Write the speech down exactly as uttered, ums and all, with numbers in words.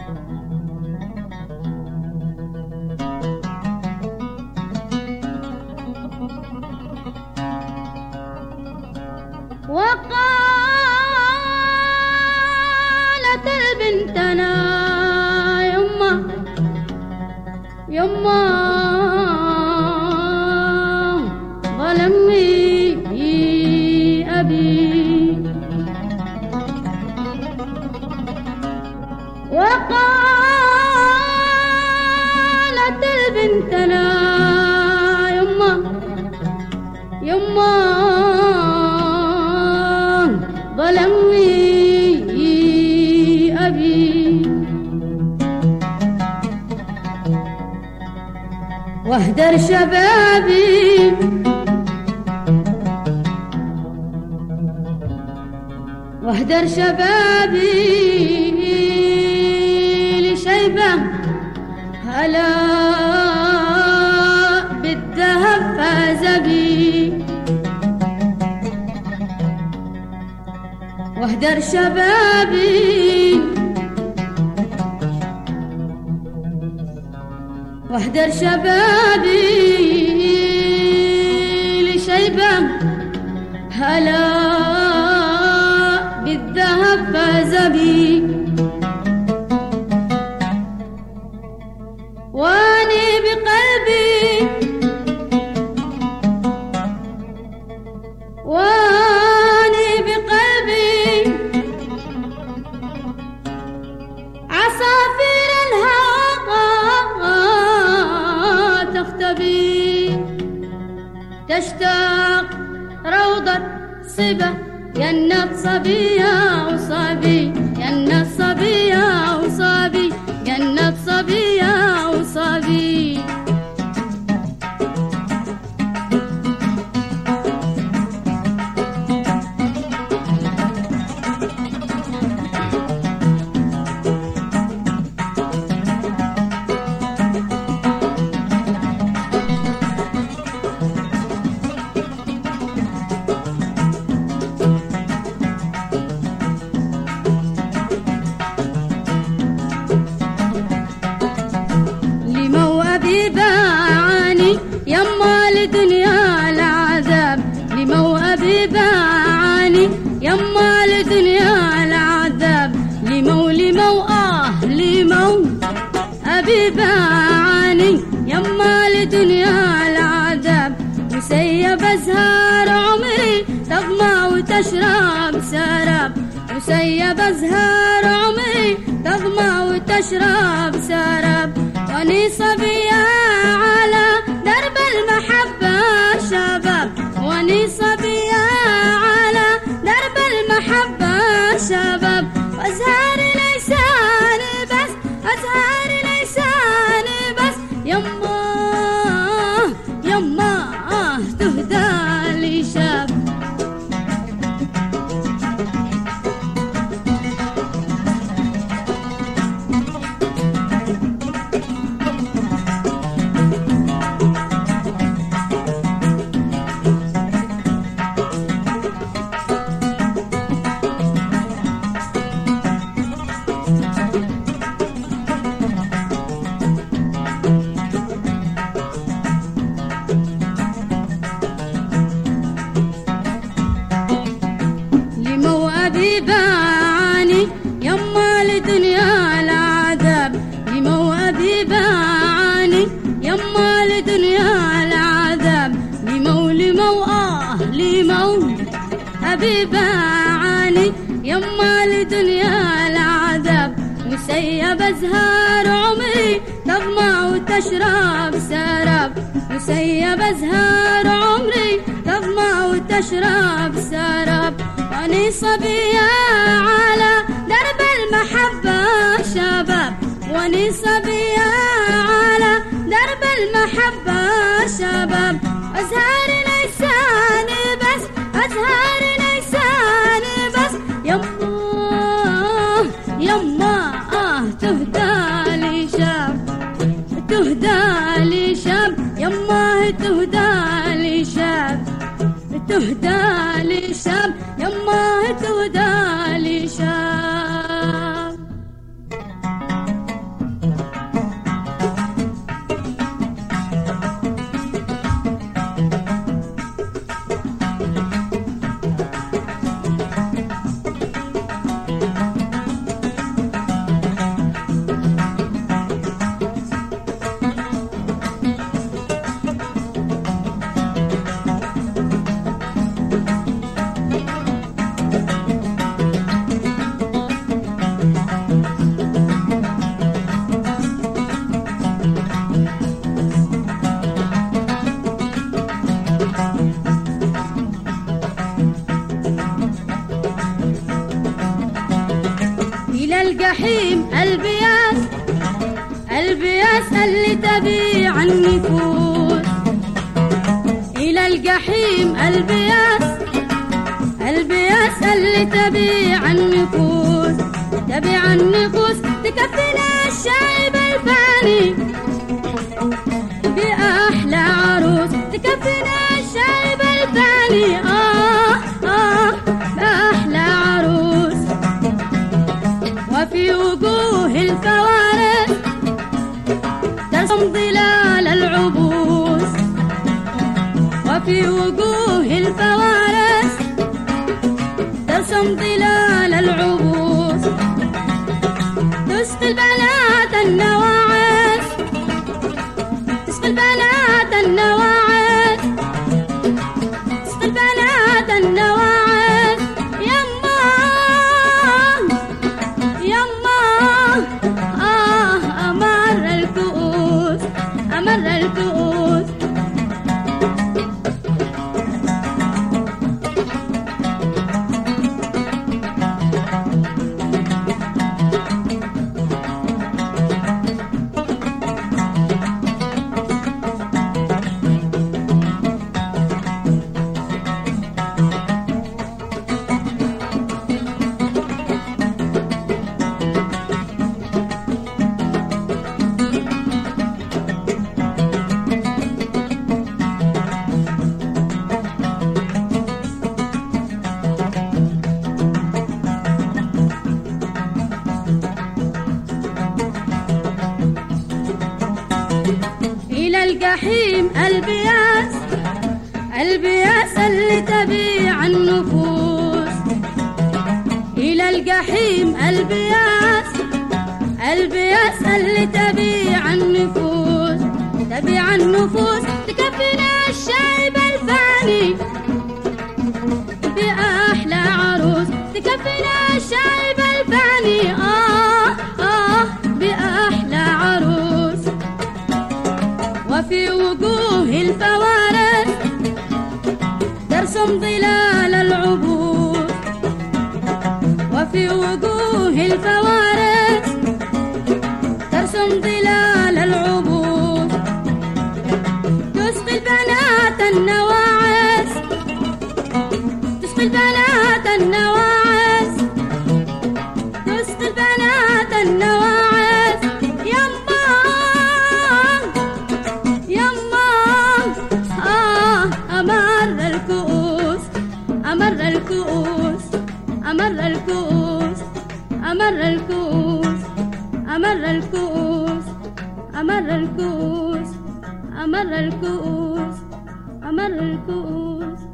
وقالت البنت أنا يما يما ظلمني أبي. وقالت البنت أنا يما يما ظلمني أبي. واهدر شبابي واهدر شبابي لشيبة هلا بالذهب فاز بي. واهدر شبابي واهدر شبابي لشيبة هلا بالذهب فاز بي. واني بقلبي واني بقلبي عصافير الهوى تختبي تشتاق روضة صبا ينت صبية وصبي ينت صبية وصبي ينت صبية وصبي. يما لدنيا العذاب لمو أبي باعاني يما لدنيا العذاب لمو لمو آه لمو أبي باعاني يما لدنيا العذاب. وسيب أزهار عمري تغمى وتشرب سراب وسيب أزهار عمري تغمى وتشرب سراب. واني صبية على درب المحبة شباب واني صبية على درب المحبة شباب. وأزهار ليساني بس أزهار ليساني بس يما يما آه تهدى لي شاب. أبي باعاني يما لدنيا العذاب لمو أبي باعاني يما لدنيا العذاب لمو لمو آه لمو أبي باعاني يما لدنيا العذاب. وسيب أزهار عمري تغمى وتشرب سراب وسيب أزهار عمري تغمى وتشرب سراب. واني صبية على درب المحبة شباب واني صبية على درب المحبة شباب. أزهار ليساني بس أزهار ليساني بس يما يما آه تهدى لي شاب تهدى لي شاب يما تهدى لي شاب تهدى لي شاب يما تهدى لي شاب. الجحيم قلبي ياس قلبي ياس اللي تبيع النفوس إلى الجحيم قلبي ياس قلبي ياس اللي تبيع النفوس تبيع النفوس تكفينا الشايب الفاني بأحلى عروس تكفينا الشايب الفاني آه آه بأحلى عروس وفي وجوه الفوارس ترسم ظلال العبوس وفي وجوه الفوارس ترسم ظلال العبوس تسقي البنات النواعس تسقي البنات النواعس تسقي البنات النواعس يما يما آه أمر الكؤوس أمر الكؤوس إلى الجحيم قلبي ياس قلبي ياس اللي تبيع النفوس إلى الجحيم قلبي ياس قلبي ياس اللي تبيع النفوس تبيع النفوس تكفينا الشايب الفاني بأحلى عروس تكفينا الشايب الفاني آه آه بأحلى عروس وفي وجوه الفوارس ترسم ظلال العبوس وفي وجوه الفوارس ترسم ظلال العبوس تسقي البنات النواعس تسقي البنات النواعس تسقي البنات النواعس يما يما آه أمر الكؤوس أمر الكؤوس أمر الكؤوس أمر الكؤوس أمر الكؤوس أمر الكؤوس أمر الكؤوس أمر الكؤوس